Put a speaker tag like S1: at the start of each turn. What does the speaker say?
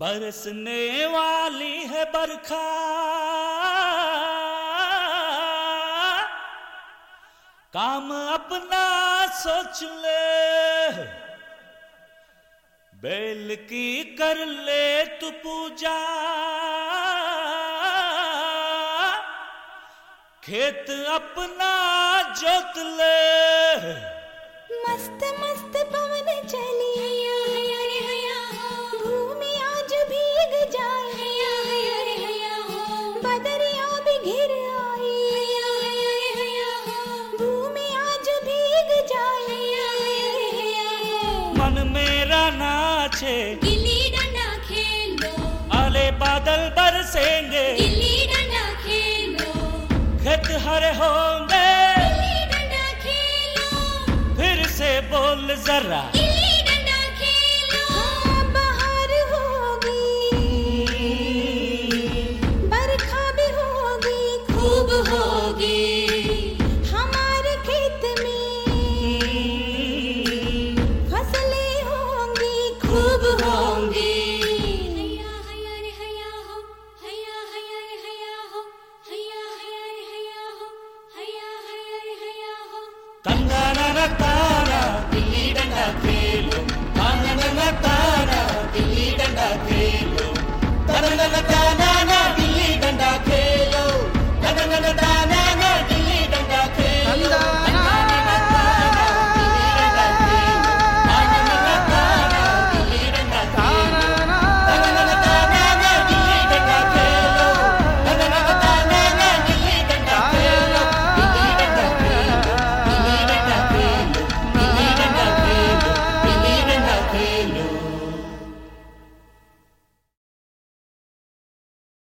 S1: बरसने वाली है बरखा, काम अपना सोच ले, बेल की कर ले तू पूजा, खेत अपना जोत ले।
S2: मस्त मस्त पवन चली, हैया हैया रे हैया हो, भूमि आज भीग जाए, हैया हैया रे हैया हो, बदरिया भी घिर आई, हैया हैया रे हैया हो, भूमि आज भीग जाए, हैया हैया रे हैया हो।
S1: मन मेरा नाचे,
S2: गिल्ली डंडा खेलो,
S1: आले बादल बरसेंगे,
S2: गिल्ली डंडा खेलो,
S1: खेत हरे होंगे,
S2: गिल्ली डंडा खेलो,
S1: फिर से बोल जरा,
S2: गिल्ली डंडा खेलो। हाँ, बहार होगी, बरखा भी होगी, खूब होगी, हमारे खेत में फसलें होंगी, खूब होंगी। हैया हैया रे हैया हो, हैया हैया रे हैया हो, हैया हैया रे हैया हो, हैया हैया रे हैया हो।
S1: तंगाना तारा गिल्ली डंडा खेलो, ताना तारा गिल्ली डंडा खेलो, ताना